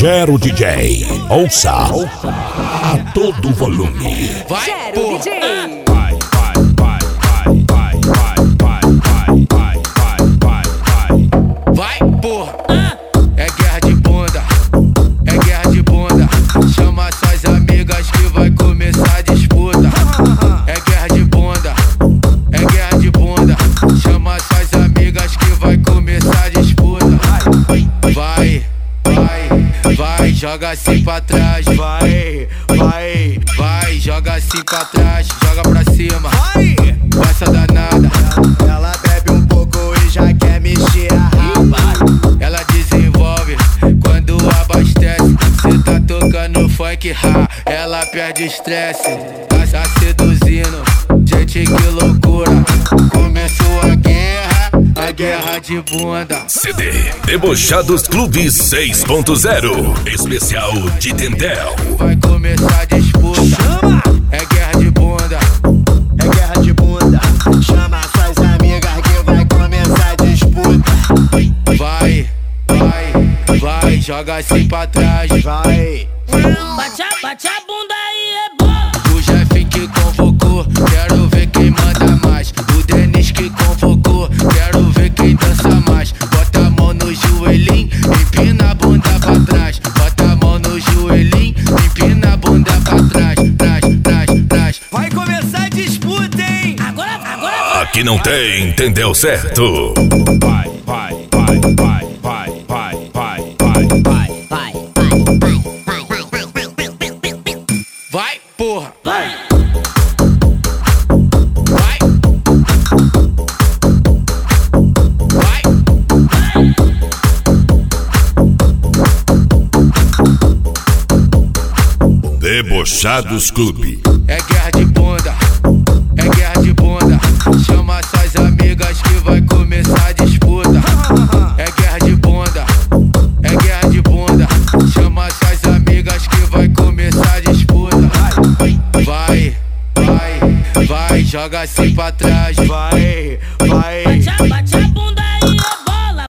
Gero DJ. Ouça a todo volume. Gero DJ. Vai, porra, é guerra de bunda, é guerra de bunda. Chama suas amigas que vai começar a disputa. É guerra de bunda, é guerra de bunda. Chama suas amigas que vai começar a disputa. Vai, vai, vai, joga assim pra trás. Vai, vai, vai, joga assim pra trás. Joga pra cima, vai, essa danada. Ela bebe um pouco e já quer mexer a raba. Ela desenvolve quando abastece. Cê tá tocando funk, ela perde estresse. Tá seduzindo, gente, que loucura. Começou a guerra de bunda. CD Debochados Clube 6.0 Especial de Tendel. Vai começar a disputa. É guerra de bunda, é guerra de bunda. Chama suas amigas que vai começar a disputa. Vai, vai, vai, joga assim pra trás. Vai, Bate a bunda aí, é bom. o Jeff que convocou, quero ver quem manda mais. O Denis que convocou, quero ver quem dança mais. Bota a mão no joelhinho, empina a bunda pra trás. Bota a mão no joelhinho, empina a bunda pra trás. Trás. Vai começar a disputa, hein? Agora. Aqui não tem, entendeu certo? Vai. Vai, porra! Vai. Vai! Vai! Debochados Clube. É guerra de bunda, é guerra de bunda. Chama suas amigas que vai começar a disputa. É guerra de bunda, é guerra de bunda. Chama suas amigas que vai começar a disputa. Vai, vai, vai, joga assim pra trás. Vai, vai. Bate a bunda